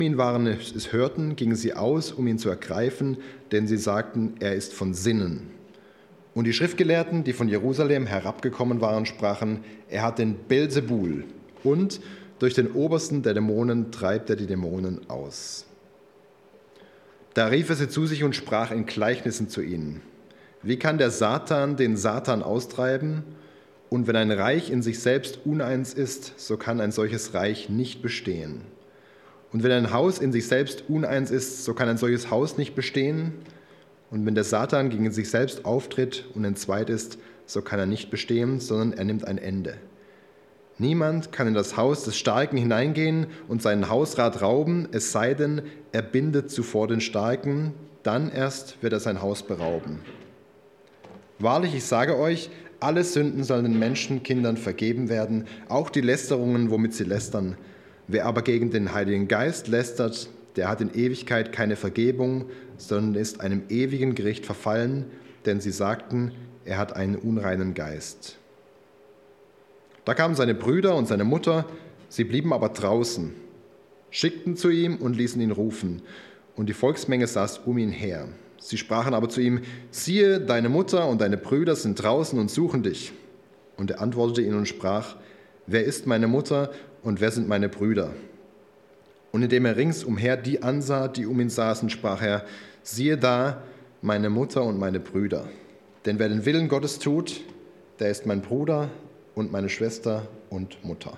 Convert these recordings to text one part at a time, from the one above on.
ihn waren es hörten, gingen sie aus, um ihn zu ergreifen, denn sie sagten, er ist von Sinnen. Und die Schriftgelehrten, die von Jerusalem herabgekommen waren, sprachen, er hat den Belzebul und durch den Obersten der Dämonen treibt er die Dämonen aus. Da rief er sie zu sich und sprach in Gleichnissen zu ihnen. Wie kann der Satan den Satan austreiben? Und wenn ein Reich in sich selbst uneins ist, so kann ein solches Reich nicht bestehen. Und wenn ein Haus in sich selbst uneins ist, so kann ein solches Haus nicht bestehen. Und wenn der Satan gegen sich selbst auftritt und entzweit ist, so kann er nicht bestehen, sondern er nimmt ein Ende. Niemand kann in das Haus des Starken hineingehen und seinen Hausrat rauben, es sei denn, er bindet zuvor den Starken, dann erst wird er sein Haus berauben. Wahrlich, ich sage euch, alle Sünden sollen den Menschenkindern vergeben werden, auch die Lästerungen, womit sie lästern. Wer aber gegen den Heiligen Geist lästert, der hat in Ewigkeit keine Vergebung, sondern ist einem ewigen Gericht verfallen, denn sie sagten, er hat einen unreinen Geist. Da kamen seine Brüder und seine Mutter, sie blieben aber draußen, schickten zu ihm und ließen ihn rufen, und die Volksmenge saß um ihn her. Sie sprachen aber zu ihm, siehe, deine Mutter und deine Brüder sind draußen und suchen dich. Und er antwortete ihnen und sprach, wer ist meine Mutter und wer sind meine Brüder? Und indem er ringsumher die ansah, die um ihn saßen, sprach er, siehe da, meine Mutter und meine Brüder. Denn wer den Willen Gottes tut, der ist mein Bruder und meine Schwester und Mutter.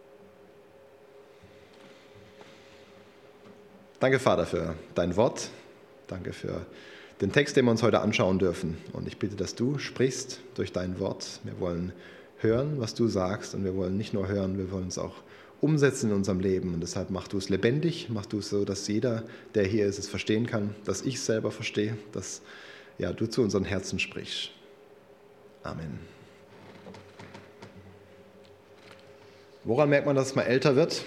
Danke, Vater, für dein Wort. Danke für den Text, den wir uns heute anschauen dürfen. Und ich bitte, dass du sprichst durch dein Wort. Wir wollen hören, was du sagst, und wir wollen nicht nur hören, wir wollen es auch umsetzen in unserem Leben. Und deshalb mach du es lebendig, mach du es so, dass jeder, der hier ist, es verstehen kann, dass ich es selber verstehe, dass du zu unseren Herzen sprichst. Amen. Woran merkt man, dass man älter wird?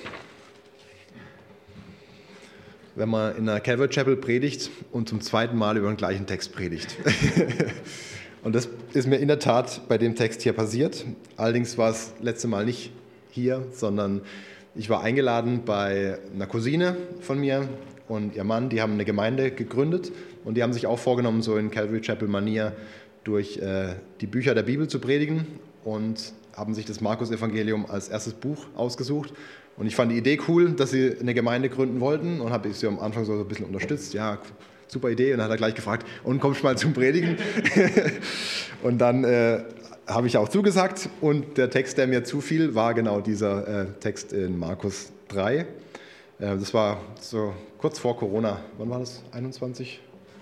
Wenn man in einer Calvary Chapel predigt und zum zweiten Mal über den gleichen Text predigt. Und das ist mir in der Tat bei dem Text hier passiert. Allerdings war es letzte Mal nicht hier, sondern ich war eingeladen bei einer Cousine von mir und ihr Mann, die haben eine Gemeinde gegründet und die haben sich auch vorgenommen, so in Calvary Chapel Manier durch die Bücher der Bibel zu predigen und haben sich das Markus-Evangelium als erstes Buch ausgesucht. Und ich fand die Idee cool, dass sie eine Gemeinde gründen wollten und habe sie am Anfang so ein bisschen unterstützt. Ja, super Idee. Und dann hat er gleich gefragt, und kommst du mal zum Predigen? Und dann habe ich auch zugesagt. Und der Text, der mir zufiel, war genau dieser Text in Markus 3. Das war so kurz vor Corona. Wann war das? 21?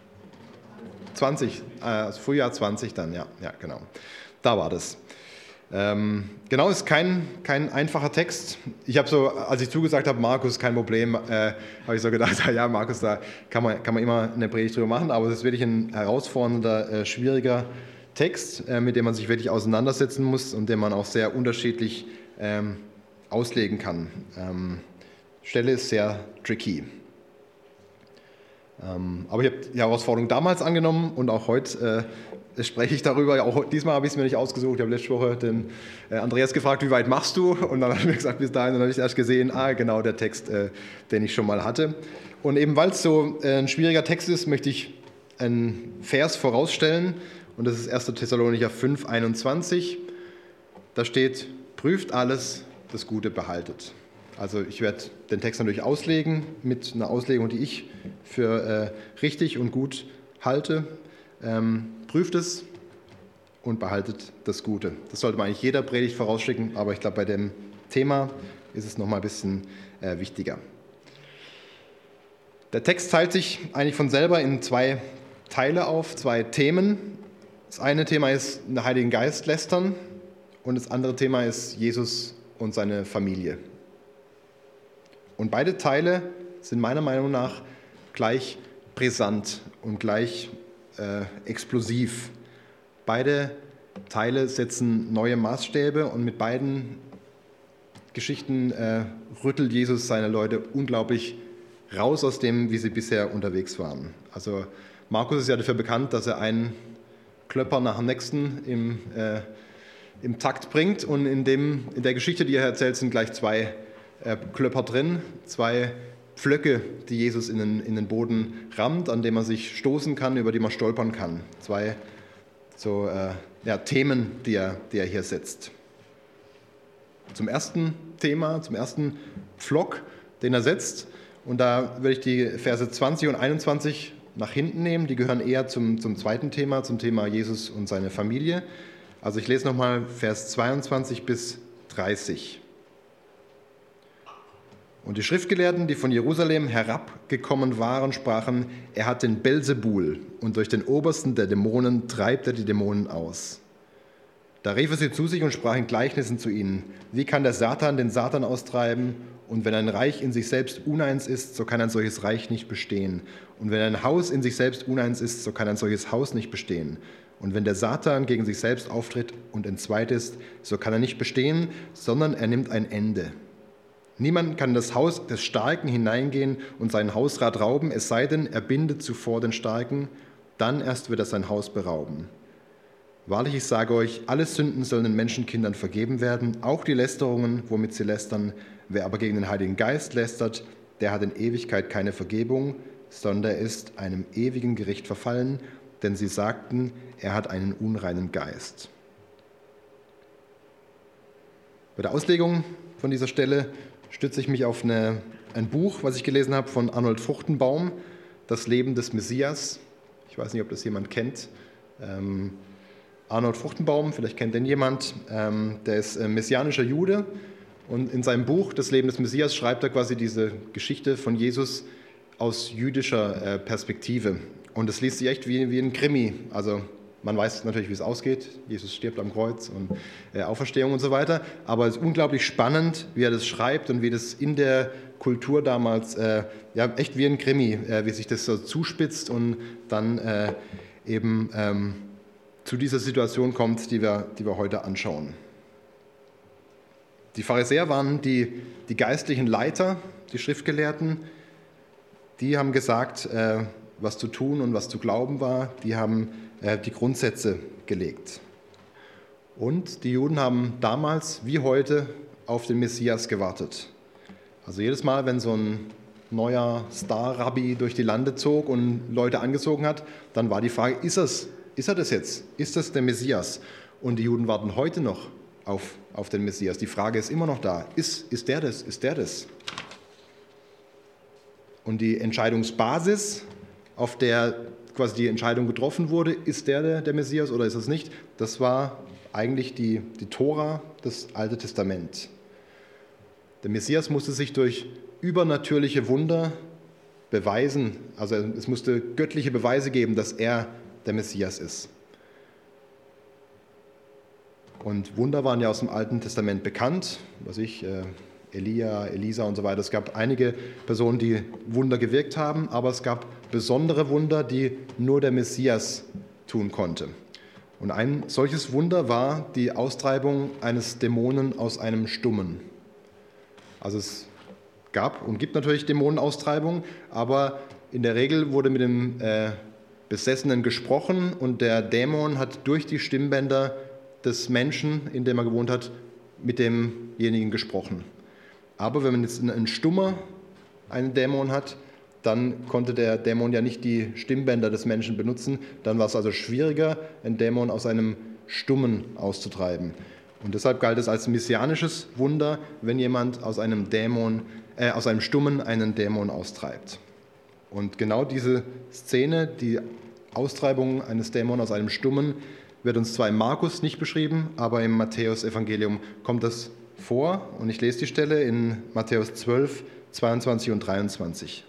20, also Frühjahr 20 dann, ja, genau. Da war das. Genau, ist kein einfacher Text. Ich habe so, als ich zugesagt habe, Markus, kein Problem, habe ich so gedacht, ja Markus, da kann man immer eine Predigt drüber machen, aber es ist wirklich ein herausfordernder, schwieriger Text, mit dem man sich wirklich auseinandersetzen muss und den man auch sehr unterschiedlich auslegen kann. Stelle ist sehr tricky. Aber ich habe die Herausforderung damals angenommen und auch heute spreche ich darüber. Auch diesmal habe ich es mir nicht ausgesucht. Ich habe letzte Woche den Andreas gefragt, wie weit machst du? Und dann hat er mir gesagt, bis dahin. Und dann habe ich erst gesehen, genau der Text, den ich schon mal hatte. Und eben weil es so ein schwieriger Text ist, möchte ich einen Vers vorausstellen. Und das ist 1. Thessalonicher 5, 21. Da steht, prüft alles, das Gute behaltet. Also ich werde den Text natürlich auslegen mit einer Auslegung, die ich für richtig und gut halte. Prüft es und behaltet das Gute. Das sollte man eigentlich jeder Predigt vorausschicken, aber ich glaube, bei dem Thema ist es nochmal ein bisschen wichtiger. Der Text teilt sich eigentlich von selber in zwei Teile auf, zwei Themen. Das eine Thema ist den Heiligen Geist lästern und das andere Thema ist Jesus und seine Familie. Und beide Teile sind meiner Meinung nach gleich brisant und gleich explosiv. Beide Teile setzen neue Maßstäbe und mit beiden Geschichten rüttelt Jesus seine Leute unglaublich raus aus dem, wie sie bisher unterwegs waren. Also Markus ist ja dafür bekannt, dass er einen Klöpper nach dem nächsten im Takt bringt und in der Geschichte, die er erzählt, sind gleich zwei Klöpper drin, zwei Pflöcke, die Jesus in den Boden rammt, an dem man sich stoßen kann, über die man stolpern kann. Zwei Themen, die er hier setzt. Zum ersten Thema, zum ersten Pflock, den er setzt. Und da würde ich die Verse 20 und 21 nach hinten nehmen. Die gehören eher zum zweiten Thema, zum Thema Jesus und seine Familie. Also ich lese nochmal Vers 22 bis 30. Und die Schriftgelehrten, die von Jerusalem herabgekommen waren, sprachen, er hat den Belzebul und durch den Obersten der Dämonen treibt er die Dämonen aus. Da rief er sie zu sich und sprach in Gleichnissen zu ihnen, wie kann der Satan den Satan austreiben? Und wenn ein Reich in sich selbst uneins ist, so kann ein solches Reich nicht bestehen. Und wenn ein Haus in sich selbst uneins ist, so kann ein solches Haus nicht bestehen. Und wenn der Satan gegen sich selbst auftritt und entzweit ist, so kann er nicht bestehen, sondern er nimmt ein Ende. Niemand kann in das Haus des Starken hineingehen und sein Hausrat rauben, es sei denn, er bindet zuvor den Starken, dann erst wird er sein Haus berauben. Wahrlich, ich sage euch, alle Sünden sollen den Menschenkindern vergeben werden, auch die Lästerungen, womit sie lästern. Wer aber gegen den Heiligen Geist lästert, der hat in Ewigkeit keine Vergebung, sondern er ist einem ewigen Gericht verfallen, denn sie sagten, er hat einen unreinen Geist. Bei der Auslegung von dieser Stelle stütze ich mich auf ein Buch, was ich gelesen habe von Arnold Fruchtenbaum, Das Leben des Messias. Ich weiß nicht, ob das jemand kennt. Arnold Fruchtenbaum, vielleicht kennt den jemand, der ist messianischer Jude und in seinem Buch Das Leben des Messias schreibt er quasi diese Geschichte von Jesus aus jüdischer Perspektive. Und es liest sich echt wie ein Krimi. Also man weiß natürlich, wie es ausgeht. Jesus stirbt am Kreuz und Auferstehung und so weiter. Aber es ist unglaublich spannend, wie er das schreibt und wie das in der Kultur damals, echt wie ein Krimi, wie sich das so zuspitzt und dann zu dieser Situation kommt, die wir heute anschauen. Die Pharisäer waren die geistlichen Leiter, die Schriftgelehrten. Die haben gesagt, was zu tun und was zu glauben war. Die haben die Grundsätze gelegt. Und die Juden haben damals wie heute auf den Messias gewartet. Also jedes Mal, wenn so ein neuer Star-Rabbi durch die Lande zog und Leute angezogen hat, dann war die Frage, ist er das jetzt? Ist das der Messias? Und die Juden warten heute noch auf den Messias. Die Frage ist immer noch da. Ist der das? Ist der das? Und die Entscheidungsbasis, auf der quasi die Entscheidung getroffen wurde, ist der Messias oder ist es nicht, das war eigentlich die Tora, das Alte Testament. Der Messias musste sich durch übernatürliche Wunder beweisen, also es musste göttliche Beweise geben, dass er der Messias ist. Und Wunder waren ja aus dem Alten Testament bekannt, Elia, Elisa und so weiter. Es gab einige Personen, die Wunder gewirkt haben, aber es gab besondere Wunder, die nur der Messias tun konnte. Und ein solches Wunder war die Austreibung eines Dämonen aus einem Stummen. Also es gab und gibt natürlich Dämonenaustreibung, aber in der Regel wurde mit dem Besessenen gesprochen und der Dämon hat durch die Stimmbänder des Menschen, in dem er gewohnt hat, mit demjenigen gesprochen. Aber wenn man jetzt einen Stummer, einen Dämon hat, dann konnte der Dämon ja nicht die Stimmbänder des Menschen benutzen. Dann war es also schwieriger, einen Dämon aus einem Stummen auszutreiben. Und deshalb galt es als messianisches Wunder, wenn jemand aus einem Stummen einen Dämon austreibt. Und genau diese Szene, die Austreibung eines Dämons aus einem Stummen, wird uns zwar im Markus nicht beschrieben, aber im Matthäus-Evangelium kommt das vor. Und ich lese die Stelle in Matthäus 12, 22 und 23.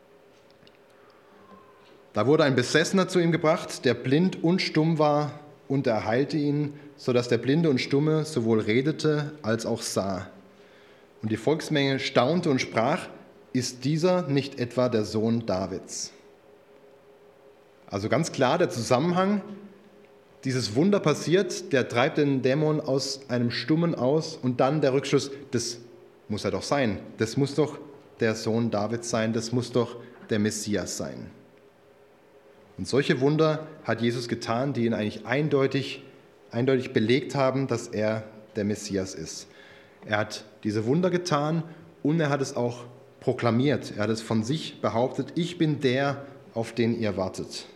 Da wurde ein Besessener zu ihm gebracht, der blind und stumm war, und er heilte ihn, sodass der Blinde und Stumme sowohl redete als auch sah. Und die Volksmenge staunte und sprach, ist dieser nicht etwa der Sohn Davids? Also ganz klar der Zusammenhang, dieses Wunder passiert, der treibt den Dämon aus einem Stummen aus und dann der Rückschluss, das muss er doch sein, das muss doch der Sohn Davids sein, das muss doch der Messias sein. Und solche Wunder hat Jesus getan, die ihn eigentlich eindeutig belegt haben, dass er der Messias ist. Er hat diese Wunder getan und er hat es auch proklamiert. Er hat es von sich behauptet, ich bin der, auf den ihr wartet.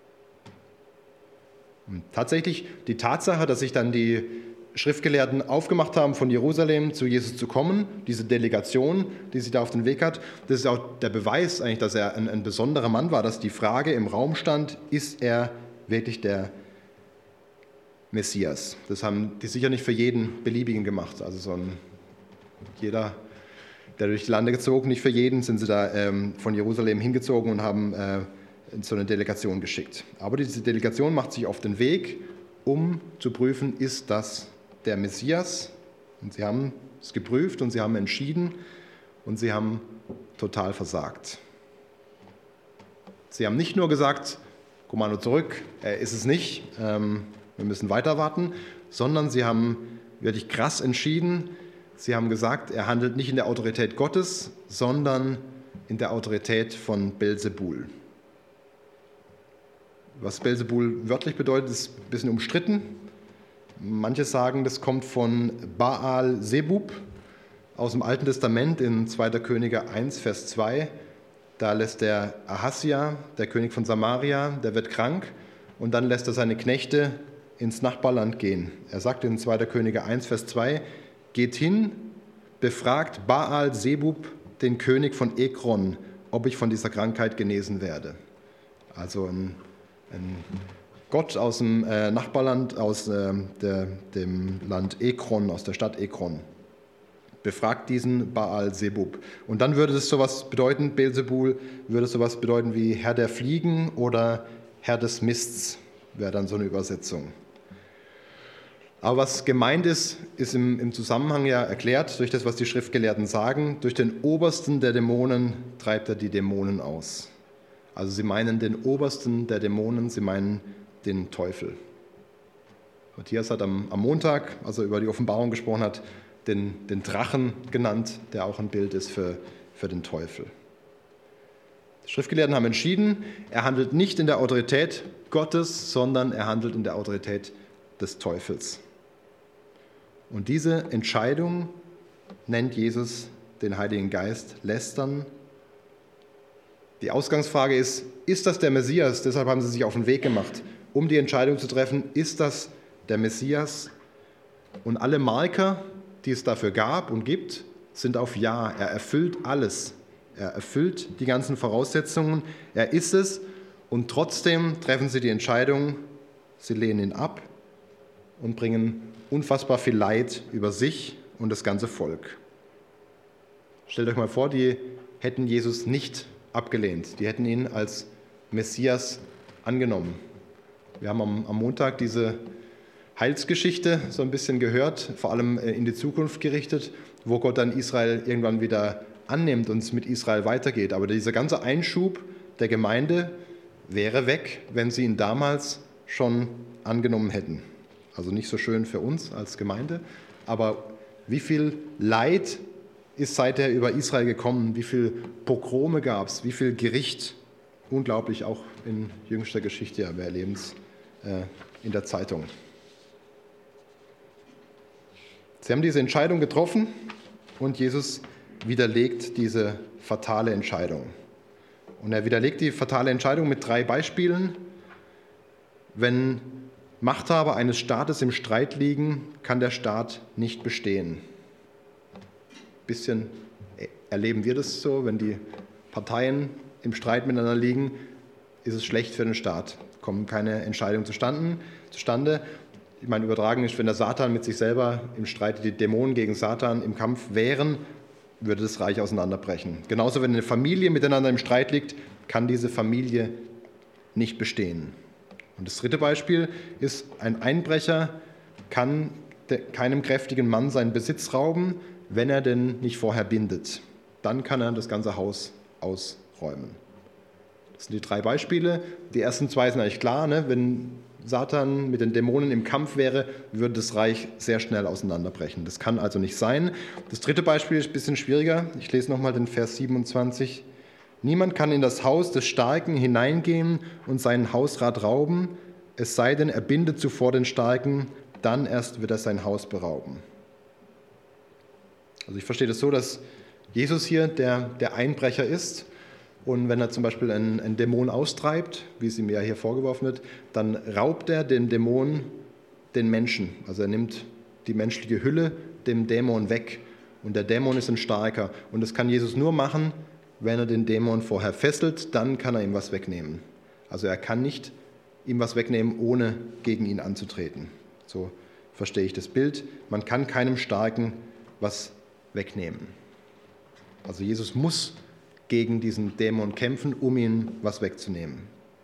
Und tatsächlich die Tatsache, dass sich dann die Schriftgelehrten aufgemacht haben, von Jerusalem zu Jesus zu kommen, diese Delegation, die sich da auf den Weg hat, das ist auch der Beweis eigentlich, dass er ein besonderer Mann war, dass die Frage im Raum stand, ist er wirklich der Messias? Das haben die sicher nicht für jeden Beliebigen gemacht. Also jeder, der durch die Lande gezogen, nicht für jeden sind sie da von Jerusalem hingezogen und haben so eine Delegation geschickt. Aber diese Delegation macht sich auf den Weg, um zu prüfen, ist das der Messias? Und sie haben es geprüft und sie haben entschieden und sie haben total versagt. Sie haben nicht nur gesagt, Kommando zurück, er ist es nicht, wir müssen weiter warten, sondern sie haben wirklich krass entschieden. Sie haben gesagt, er handelt nicht in der Autorität Gottes, sondern in der Autorität von Belzebul. Was Belzebul wörtlich bedeutet, ist ein bisschen umstritten. Manche sagen, das kommt von Baal Zebub aus dem Alten Testament in 2. Könige 1, Vers 2. Da lässt der Ahasja, der König von Samaria, der wird krank und dann lässt er seine Knechte ins Nachbarland gehen. Er sagt in 2. Könige 1, Vers 2, geht hin, befragt Baal Zebub, den König von Ekron, ob ich von dieser Krankheit genesen werde. Also ein Gott aus dem Nachbarland, aus dem Land Ekron, aus der Stadt Ekron. Befragt diesen Baal Zebub. Und dann würde es sowas bedeuten, Belzebul würde sowas bedeuten wie Herr der Fliegen oder Herr des Mists, wäre dann so eine Übersetzung. Aber was gemeint ist, ist im Zusammenhang ja erklärt, durch das, was die Schriftgelehrten sagen, durch den Obersten der Dämonen treibt er die Dämonen aus. Also sie meinen den Obersten der Dämonen, sie meinen den Teufel. Matthias hat am Montag, als er über die Offenbarung gesprochen hat, den Drachen genannt, der auch ein Bild ist für den Teufel. Die Schriftgelehrten haben entschieden, er handelt nicht in der Autorität Gottes, sondern er handelt in der Autorität des Teufels. Und diese Entscheidung nennt Jesus den Heiligen Geist lästern. Die Ausgangsfrage ist das der Messias? Deshalb haben sie sich auf den Weg gemacht, um die Entscheidung zu treffen, ist das der Messias? Und alle Marker, die es dafür gab und gibt, sind auf Ja. Er erfüllt alles. Er erfüllt die ganzen Voraussetzungen. Er ist es. Und trotzdem treffen sie die Entscheidung, sie lehnen ihn ab und bringen unfassbar viel Leid über sich und das ganze Volk. Stellt euch mal vor, die hätten Jesus nicht abgelehnt. Die hätten ihn als Messias angenommen. Wir haben am Montag diese Heilsgeschichte so ein bisschen gehört, vor allem in die Zukunft gerichtet, wo Gott dann Israel irgendwann wieder annimmt und es mit Israel weitergeht. Aber dieser ganze Einschub der Gemeinde wäre weg, wenn sie ihn damals schon angenommen hätten. Also nicht so schön für uns als Gemeinde, aber wie viel Leid ist seither über Israel gekommen, wie viel Pogrome gab es, wie viel Gericht, unglaublich, auch in jüngster Geschichte, ja, wir erleben es in der Zeitung. Sie haben diese Entscheidung getroffen und Jesus widerlegt diese fatale Entscheidung. Und er widerlegt die fatale Entscheidung mit 3 Beispielen. Wenn Machthaber eines Staates im Streit liegen, kann der Staat nicht bestehen. Ein bisschen erleben wir das so, wenn die Parteien im Streit miteinander liegen, ist es schlecht für den Staat. Kommen keine Entscheidungen zustande. Ich meine, übertragen ist, wenn der Satan mit sich selber im Streit, die Dämonen gegen Satan im Kampf wären, würde das Reich auseinanderbrechen. Genauso, wenn eine Familie miteinander im Streit liegt, kann diese Familie nicht bestehen. Und das 3. Beispiel ist, ein Einbrecher kann keinem kräftigen Mann seinen Besitz rauben, wenn er den nicht vorher bindet. Dann kann er das ganze Haus ausräumen. Das sind die 3 Beispiele. Die ersten 2 sind eigentlich klar. Ne? Wenn Satan mit den Dämonen im Kampf wäre, würde das Reich sehr schnell auseinanderbrechen. Das kann also nicht sein. Das 3. Beispiel ist ein bisschen schwieriger. Ich lese nochmal den Vers 27. Niemand kann in das Haus des Starken hineingehen und seinen Hausrat rauben, es sei denn, er bindet zuvor den Starken, dann erst wird er sein Haus berauben. Also ich verstehe das so, dass Jesus hier, der Einbrecher ist, und wenn er zum Beispiel einen Dämon austreibt, wie es ihm ja hier vorgeworfen wird, dann raubt er dem Dämon den Menschen. Also er nimmt die menschliche Hülle dem Dämon weg. Und der Dämon ist ein Starker. Und das kann Jesus nur machen, wenn er den Dämon vorher fesselt, dann kann er ihm was wegnehmen. Also er kann nicht ihm was wegnehmen, ohne gegen ihn anzutreten. So verstehe ich das Bild. Man kann keinem Starken was wegnehmen. Also Jesus muss gegen diesen Dämon kämpfen, um ihm was wegzunehmen.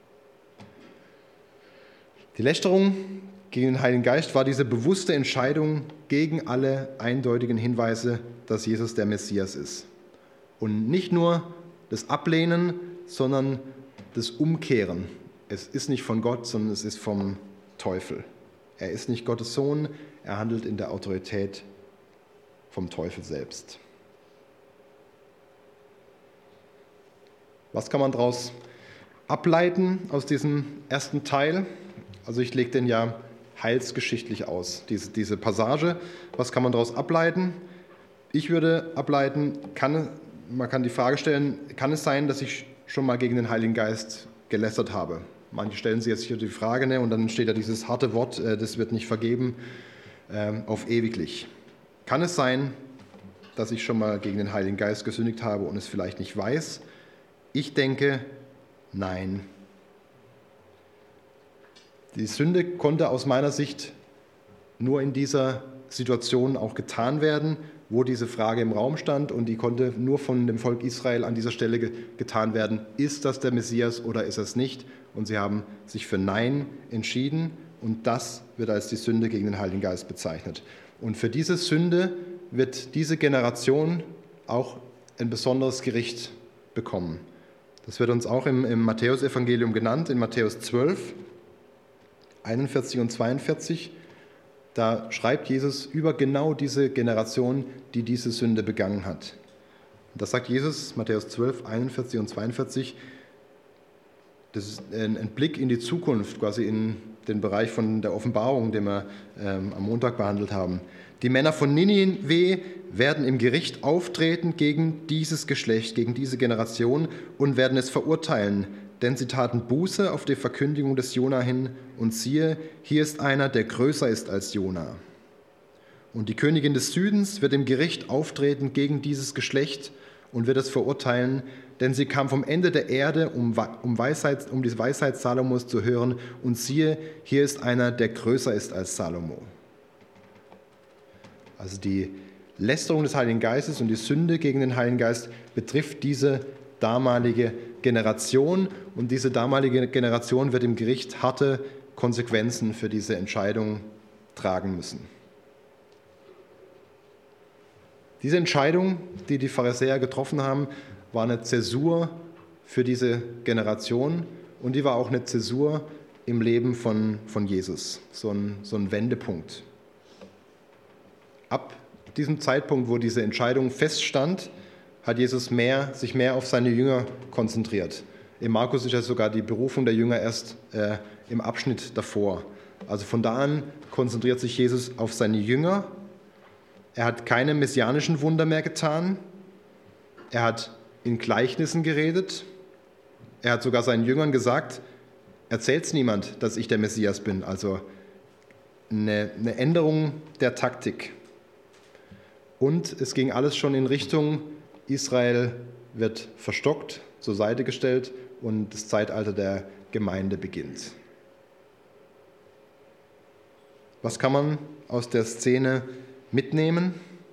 Die Lästerung gegen den Heiligen Geist war diese bewusste Entscheidung gegen alle eindeutigen Hinweise, dass Jesus der Messias ist. Und nicht nur das Ablehnen, sondern das Umkehren. Es ist nicht von Gott, sondern es ist vom Teufel. Er ist nicht Gottes Sohn, er handelt in der Autorität vom Teufel selbst. Was kann man daraus ableiten aus diesem ersten Teil? Also ich lege den ja heilsgeschichtlich aus, diese Passage. Was kann man daraus ableiten? Ich würde ableiten, man kann die Frage stellen, kann es sein, dass ich schon mal gegen den Heiligen Geist gelästert habe? Manche stellen sich jetzt hier die Frage, ne, und dann steht da dieses harte Wort, das wird nicht vergeben, auf ewiglich. Kann es sein, dass ich schon mal gegen den Heiligen Geist gesündigt habe und es vielleicht nicht weiß? Ich denke, nein. Die Sünde konnte aus meiner Sicht nur in dieser Situation auch getan werden, wo diese Frage im Raum stand, und die konnte nur von dem Volk Israel an dieser Stelle getan werden. Ist das der Messias oder ist es nicht? Und sie haben sich für Nein entschieden, und das wird als die Sünde gegen den Heiligen Geist bezeichnet. Und für diese Sünde wird diese Generation auch ein besonderes Gericht bekommen. Das wird uns auch im Matthäusevangelium genannt, in Matthäus 12, 41 und 42. Da schreibt Jesus über genau diese Generation, die diese Sünde begangen hat. Und das sagt Jesus, Matthäus 12, 41 und 42. Das ist ein Blick in die Zukunft, quasi in den Bereich von der Offenbarung, den wir am Montag behandelt haben. Die Männer von Ninive werden im Gericht auftreten gegen dieses Geschlecht, gegen diese Generation, und werden es verurteilen, denn sie taten Buße auf die Verkündigung des Jona hin, und siehe, hier ist einer, der größer ist als Jona. Und die Königin des Südens wird im Gericht auftreten gegen dieses Geschlecht und wird es verurteilen, denn sie kam vom Ende der Erde, um die Weisheit Salomos zu hören, und siehe, hier ist einer, der größer ist als Salomo. Also die Lästerung des Heiligen Geistes und die Sünde gegen den Heiligen Geist betrifft diese damalige Generation, und diese damalige Generation wird im Gericht harte Konsequenzen für diese Entscheidung tragen müssen. Diese Entscheidung, die die Pharisäer getroffen haben, war eine Zäsur für diese Generation, und die war auch eine Zäsur im Leben von Jesus, so ein Wendepunkt. Ab diesem Zeitpunkt, wo diese Entscheidung feststand, hat Jesus sich mehr auf seine Jünger konzentriert. Im Markus ist ja sogar die Berufung der Jünger erst im Abschnitt davor. Also von da an konzentriert sich Jesus auf seine Jünger. Er hat keine messianischen Wunder mehr getan. Er hat in Gleichnissen geredet. Er hat sogar seinen Jüngern gesagt, erzählt's niemand, dass ich der Messias bin. Also eine Änderung der Taktik. Und es ging alles schon in Richtung, Israel wird verstockt, zur Seite gestellt, und das Zeitalter der Gemeinde beginnt. Was kann man aus der Szene mitnehmen?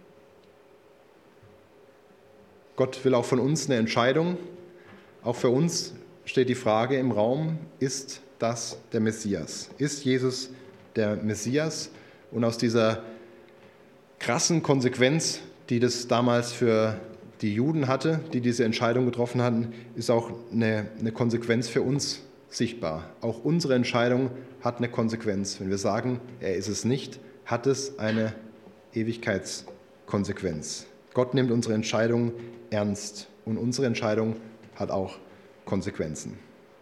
Gott will auch von uns eine Entscheidung. Auch für uns steht die Frage im Raum, ist das der Messias? Ist Jesus der Messias? Und aus dieser krassen Konsequenz, die das damals für die Juden hatte, die diese Entscheidung getroffen hatten, ist auch eine Konsequenz für uns sichtbar. Auch unsere Entscheidung hat eine Konsequenz. Wenn wir sagen, er ist es nicht, hat es eine Ewigkeitskonsequenz. Gott nimmt unsere Entscheidung ernst, und unsere Entscheidung hat auch Konsequenzen.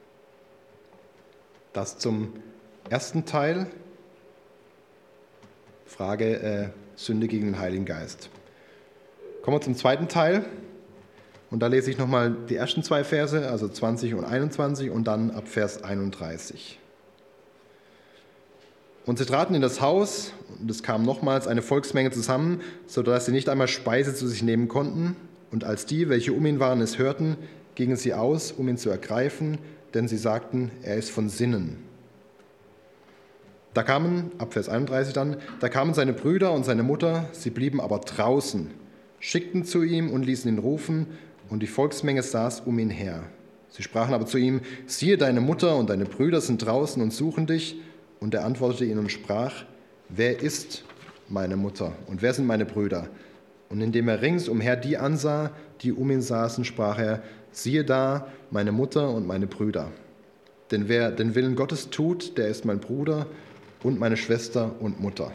Das zum ersten Teil. Frage Sünde gegen den Heiligen Geist. Kommen wir zum zweiten Teil. Und da lese ich nochmal die ersten 2 Verse, also 20 und 21 und dann ab Vers 31. Und sie traten in das Haus, und es kam nochmals eine Volksmenge zusammen, sodass sie nicht einmal Speise zu sich nehmen konnten. Und als die, welche um ihn waren, es hörten, gingen sie aus, um ihn zu ergreifen, denn sie sagten, er ist von Sinnen. Da kamen, ab Vers 31 dann, da kamen seine Brüder und seine Mutter, sie blieben aber draußen, schickten zu ihm und ließen ihn rufen, und die Volksmenge saß um ihn her. Sie sprachen aber zu ihm, siehe, deine Mutter und deine Brüder sind draußen und suchen dich. Und er antwortete ihnen und sprach, wer ist meine Mutter und wer sind meine Brüder? Und indem er ringsumher die ansah, die um ihn saßen, sprach er, siehe da, meine Mutter und meine Brüder. Denn wer den Willen Gottes tut, der ist mein Bruder und meine Schwester und Mutter.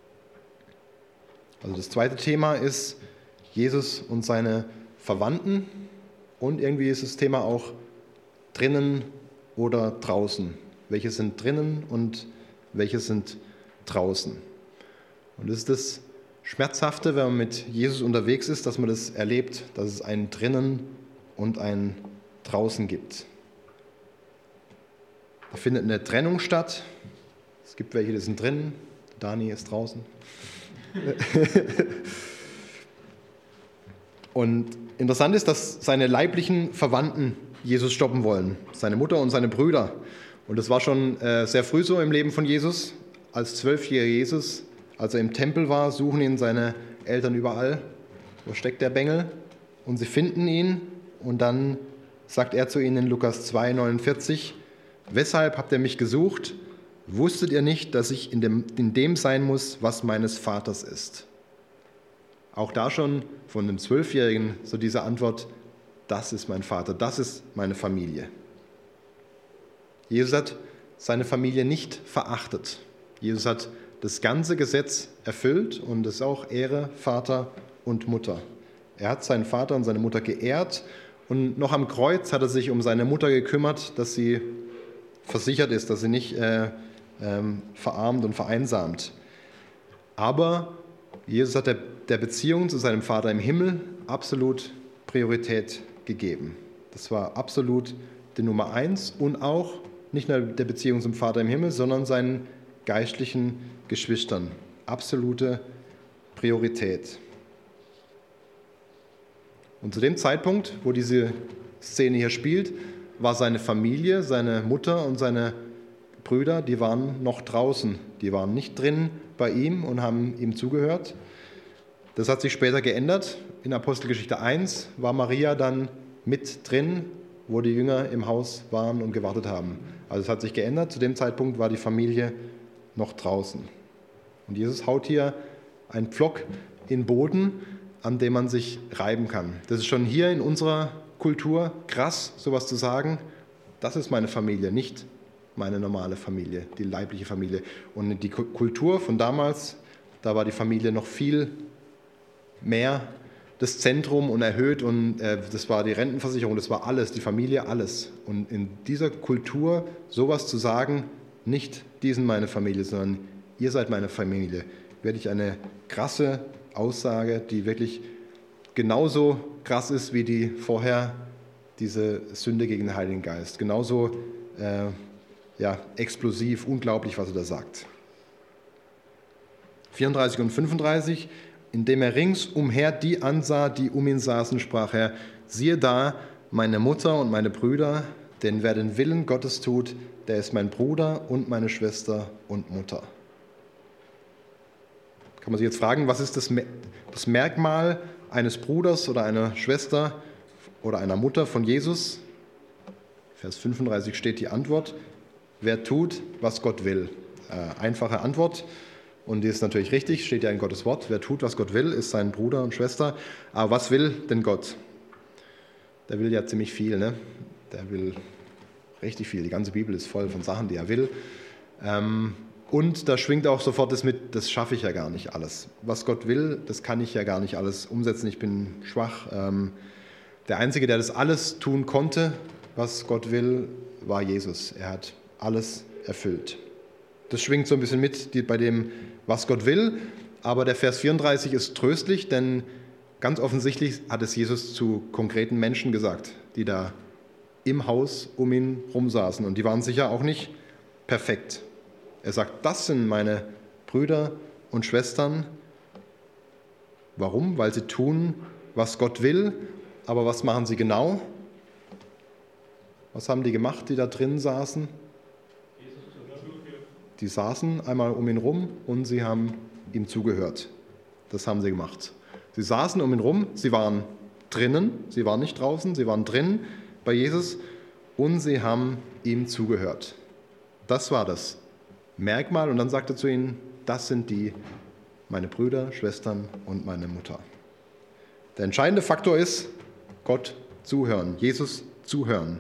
Also das zweite Thema ist Jesus und seine Verwandten. Und irgendwie ist das Thema auch drinnen oder draußen. Welche sind drinnen und welche sind draußen. Und das ist das Schmerzhafte, wenn man mit Jesus unterwegs ist, dass man das erlebt, dass es einen drinnen und einen draußen gibt. Da findet eine Trennung statt. Es gibt welche, die sind drinnen, Dani ist draußen. Und interessant ist, dass seine leiblichen Verwandten Jesus stoppen wollen, seine Mutter und seine Brüder. Und das war schon sehr früh so im Leben von Jesus. Als 12-jähriger Jesus, als er im Tempel war, suchen ihn seine Eltern überall. Wo steckt der Bengel? Und sie finden ihn. Und dann sagt er zu ihnen in Lukas 2,49, weshalb habt ihr mich gesucht? Wusstet ihr nicht, dass ich in dem sein muss, was meines Vaters ist? Auch da schon von einem 12-Jährigen so diese Antwort, das ist mein Vater, das ist meine Familie. Jesus hat seine Familie nicht verachtet. Jesus hat das ganze Gesetz erfüllt und es ist auch Ehre, Vater und Mutter. Er hat seinen Vater und seine Mutter geehrt und noch am Kreuz hat er sich um seine Mutter gekümmert, dass sie versichert ist, dass sie nicht verarmt und vereinsamt. Aber Jesus hat der Beziehung zu seinem Vater im Himmel absolut Priorität gegeben. Das war absolut die Nummer 1 und auch nicht nur der Beziehung zum Vater im Himmel, sondern seinen geistlichen Geschwistern. Absolute Priorität. Und zu dem Zeitpunkt, wo diese Szene hier spielt, war seine Familie, seine Mutter und seine Brüder, die waren noch draußen. Die waren nicht drin bei ihm und haben ihm zugehört. Das hat sich später geändert. In Apostelgeschichte 1 war Maria dann mit drin, wo die Jünger im Haus waren und gewartet haben. Also es hat sich geändert. Zu dem Zeitpunkt war die Familie noch draußen. Und Jesus haut hier einen Pflock in den Boden, an dem man sich reiben kann. Das ist schon hier in unserer Kultur krass, sowas zu sagen. Das ist meine Familie, nicht meine normale Familie, die leibliche Familie. Und die Kultur von damals, da war die Familie noch viel mehr das Zentrum und erhöht und das war die Rentenversicherung, das war alles, die Familie, alles. Und in dieser Kultur sowas zu sagen, nicht die sind meine Familie, sondern ihr seid meine Familie, wirklich eine krasse Aussage, die wirklich genauso krass ist wie die vorher diese Sünde gegen den Heiligen Geist. Genauso explosiv, unglaublich, was er da sagt. 34 und 35, indem er ringsumher die ansah, die um ihn saßen, sprach er, siehe da, meine Mutter und meine Brüder, denn wer den Willen Gottes tut, der ist mein Bruder und meine Schwester und Mutter. Kann man sich jetzt fragen, was ist das Merkmal eines Bruders oder einer Schwester oder einer Mutter von Jesus? Vers 35 steht die Antwort, wer tut, was Gott will. Einfache Antwort. Und die ist natürlich richtig, steht ja in Gottes Wort. Wer tut, was Gott will, ist sein Bruder und Schwester. Aber was will denn Gott? Der will ja ziemlich viel, ne? Der will richtig viel. Die ganze Bibel ist voll von Sachen, die er will. Und da schwingt auch sofort das mit, das schaffe ich ja gar nicht alles. Was Gott will, das kann ich ja gar nicht alles umsetzen. Ich bin schwach. Der Einzige, der das alles tun konnte, was Gott will, war Jesus. Er hat alles erfüllt. Das schwingt so ein bisschen mit bei dem, was Gott will. Aber der Vers 34 ist tröstlich, denn Ganz offensichtlich hat es Jesus zu konkreten Menschen gesagt, die da im Haus um ihn rumsaßen. Und die waren sicher auch nicht perfekt. Er sagt, das sind meine Brüder und Schwestern. Warum? Weil sie tun, was Gott will. Aber was machen sie genau? Was haben die gemacht, die da drin saßen? Die saßen einmal um ihn rum und sie haben ihm zugehört. Das haben sie gemacht. Sie saßen um ihn rum, sie waren drinnen, sie waren nicht draußen, sie waren drin bei Jesus und sie haben ihm zugehört. Das war das Merkmal. Und dann sagte er zu ihnen, das sind die, meine Brüder, Schwestern und meine Mutter. Der entscheidende Faktor ist, Gott zuhören, Jesus zuhören.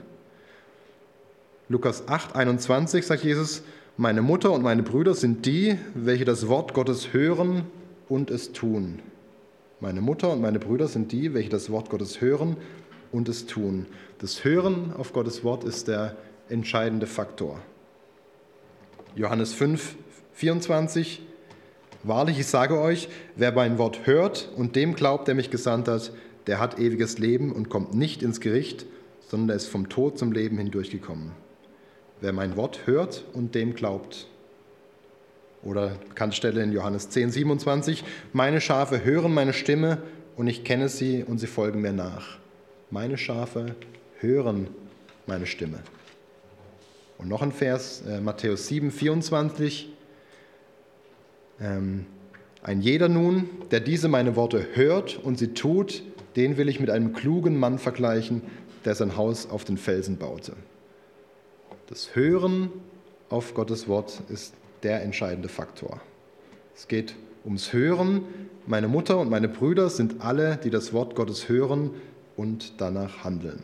Lukas 8,21 sagt Jesus, meine Mutter und meine Brüder sind die, welche das Wort Gottes hören und es tun. Meine Mutter und meine Brüder sind die, welche das Wort Gottes hören und es tun. Das Hören auf Gottes Wort ist der entscheidende Faktor. Johannes 5,24 Wahrlich, ich sage euch, wer mein Wort hört und dem glaubt, der mich gesandt hat, der hat ewiges Leben und kommt nicht ins Gericht, sondern ist vom Tod zum Leben hindurchgekommen. Wer mein Wort hört und dem glaubt. Oder bekannte Stelle in Johannes 10,27 Meine Schafe hören meine Stimme und ich kenne sie und sie folgen mir nach. Meine Schafe hören meine Stimme. Und noch ein Vers, Matthäus 7,24 Ein jeder nun, der diese meine Worte hört und sie tut, den will ich mit einem klugen Mann vergleichen, der sein Haus auf den Felsen baute. Das Hören auf Gottes Wort ist der entscheidende Faktor. Es geht ums Hören. Meine Mutter und meine Brüder sind alle, die das Wort Gottes hören und danach handeln.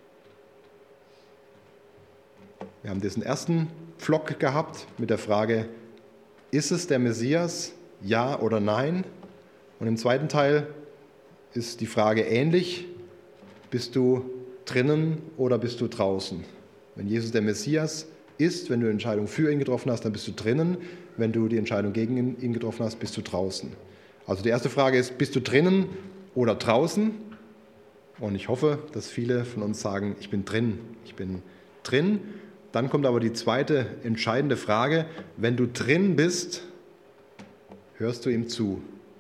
Wir haben diesen ersten Pflock gehabt mit der Frage, ist es der Messias, ja oder nein? Und im zweiten Teil ist die Frage ähnlich, bist du drinnen oder bist du draußen? Wenn Jesus der Messias ist, wenn du eine Entscheidung für ihn getroffen hast, dann bist du drinnen. Wenn du die Entscheidung gegen ihn getroffen hast, bist du draußen. Also die erste Frage ist, bist du drinnen oder draußen? Und ich hoffe, dass viele von uns sagen, ich bin drin. Ich bin drin. Dann kommt aber die zweite entscheidende Frage. Wenn du drin bist, hörst du ihm zu.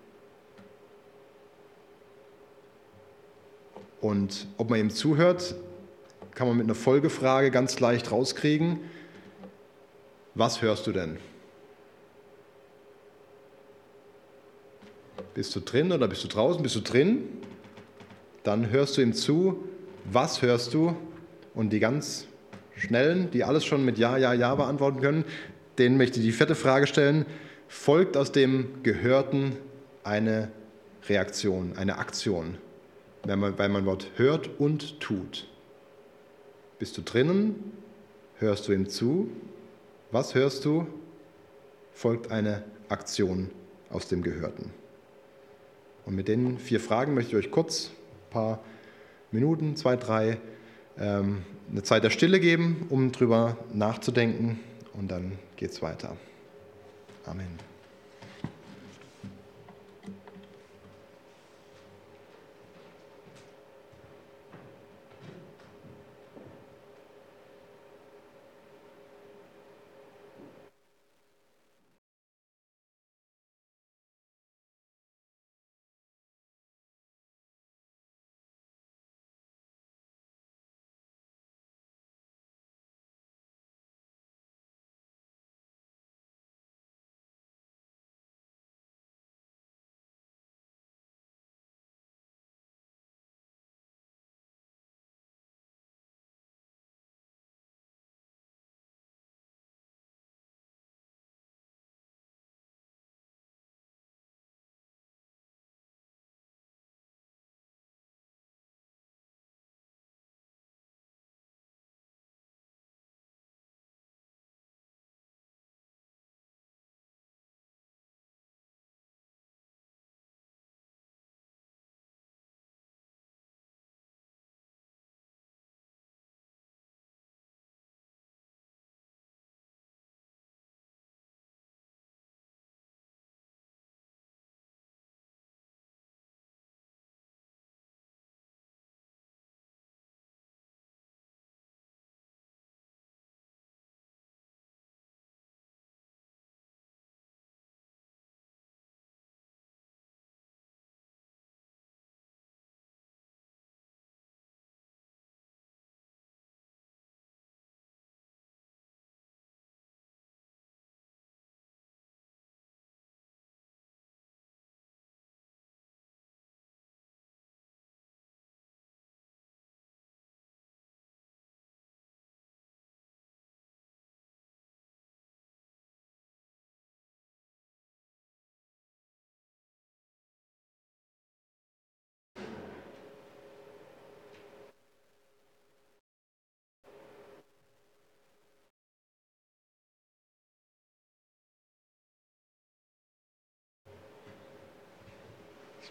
Und ob man ihm zuhört, kann man mit einer Folgefrage ganz leicht rauskriegen. Was hörst du denn? Bist du drin oder bist du draußen? Bist du drin? Dann hörst du ihm zu. Was hörst du? Und die ganz Schnellen, die alles schon mit Ja, Ja, Ja beantworten können, denen möchte ich die vierte Frage stellen. Folgt aus dem Gehörten eine Reaktion, eine Aktion, weil man Wort hört und tut? Bist du drinnen? Hörst du ihm zu? Was hörst du? Folgt eine Aktion aus dem Gehörten. Und mit den 4 Fragen möchte ich euch kurz ein paar Minuten, 2, 3, eine Zeit der Stille geben, um drüber nachzudenken. Und dann geht's weiter. Amen.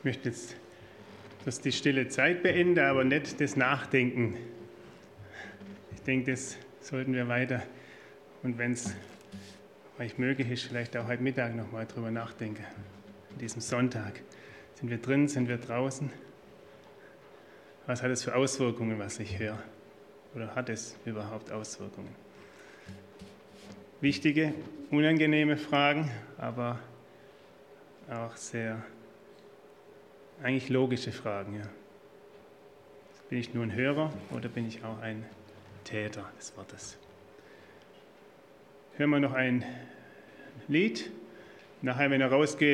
Ich möchte jetzt die stille Zeit beenden, aber nicht das Nachdenken. Ich denke, das sollten wir weiter, und wenn es euch möglich ist, vielleicht auch heute Mittag noch mal drüber nachdenken. An diesem Sonntag. Sind wir drin, sind wir draußen? Was hat es für Auswirkungen, was ich höre? Oder hat es überhaupt Auswirkungen? Wichtige, unangenehme Fragen, aber auch sehr eigentlich logische Fragen. Ja. Bin ich nur ein Hörer oder bin ich auch ein Täter des Wortes? Hören wir noch ein Lied. Nachher, wenn er rausgeht,